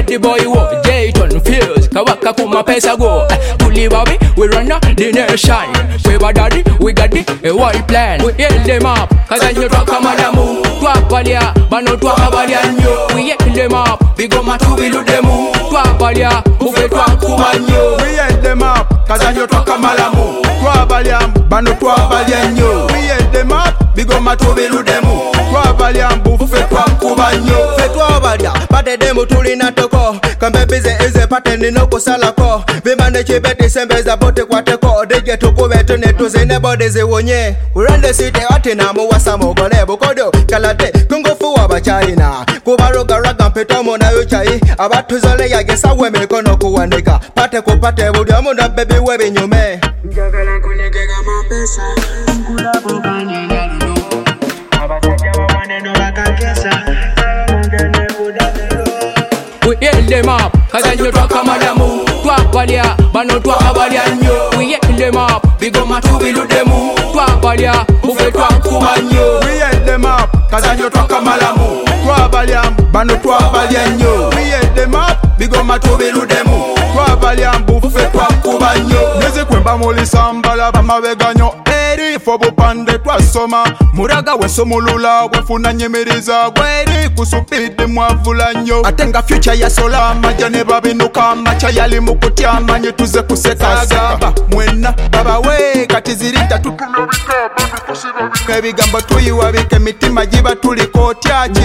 the boy wo Jayton Fields, Kawaka kuma pesa go. Tulibabi, we run up the nation. We daddy, we got the world plan. We hit them up, cause I you talk amadamu. Twa balia, bano twa kabalia nyo. We hit them up, we go matu bilu demu. Twa balia, ufe twa kumanyo. We hit them up, cause I you talk amadamu. Twa balia, bano twa balia nyo. We hit them up, we go matu bilu demu. Twa balia, ufe twa kumanyo. Fe twa balia, pate demu tuli na toko. Kambe bize ize pate ninoko salako. Vimane chibeti sembeza bote kwa teko. Dige tuku vetu netuzi nebode ziwonye. Urande site wati na muwasa mogole bukodo. Kalate kungufu waba China. Kubaruga raga mpito muna yuchai. Abatu zole ya gesa weme kono kuwanika. Pate kupate budi amuna baby webi nyume. Njagala kunigega mapesa. Nkula bukanye nalino. Abasaja wawaneno bakakesa. Mungene kudamelo. We hit them up, cause I you talk amadamu. Twa balia, bano twa kabalia nyo. We hit them up, we go matu bilu demu. Twa balia, ufe twa kumanyo. We hit them up, cause I you talk amadamu. Twa balia, bano twa balia nyo. We hit them up, we go matu bilu demu. Twa balia, ufe twa kumanyo. Neze kwemba muli sambala bamabeganyo. Eri fobu pande twasoma. Muraga wesomulula wefuna nyemeriza. Gweri kusupidi mwavula nyo. Atenga future ya sola majane babinuka. Macha yali mukutya manye tuze kuseka seka. Mwena baba we katizirita tukuna wika. Babi kusiba wika. Ebigambo tuyiwa bike mitima jiba tuliko tyaji.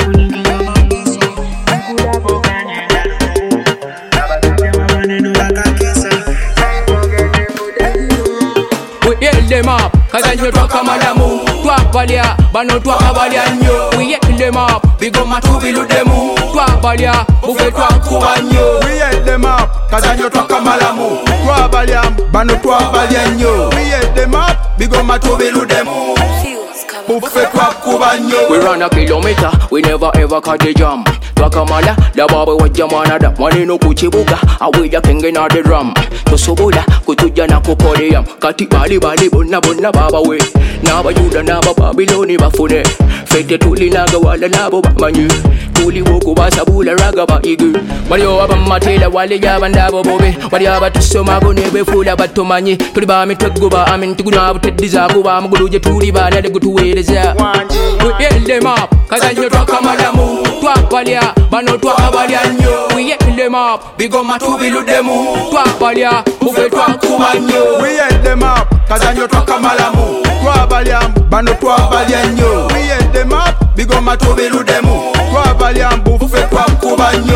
We hit them up, cause I you talk amadamu. Twa balia, bano twa kabalia nyo. We hit them up, we go matu bilu demu. Twa balia, ufe twa kumanyo. We hit them up, cause I you talk amadamu. Twa balia, bano twa balia nyo. We hit them up, we go matu bilu demu. Ufe twa kumanyo. We run a kilometer, we never ever cut the jump. Twakamala, the baba wa jamana da maneno kuchibuga, awija kenge na the drum. Tosobola, kutuja na kupodium. Kati bali bali bonna bonna baba we. Naba yuda naba Babiloni bafune. Fete tuli naga wala nabo bamanyu. Tuli woku basabula raga ba igu. Waliyo aba matela wale yaba ndabo bobe. Wali aba tusoma go nebe fula batomanyi. Tuli ba miteguba amin tuguna abutediza kuba muguluje tuli ba nade gutuweleza. We hit them up, cause I you talk amadamu. Twa balia, bano twa kabalia nyo. We hit them up, we go matu bilu demu. Twa balia, ufe twa kumanyo. We hit them up, cause I you talk amadamu. Twa balia, bano twa balia nyo. We hit them up, we go matu bilu demu. Twa balia, ufe twa kumanyo.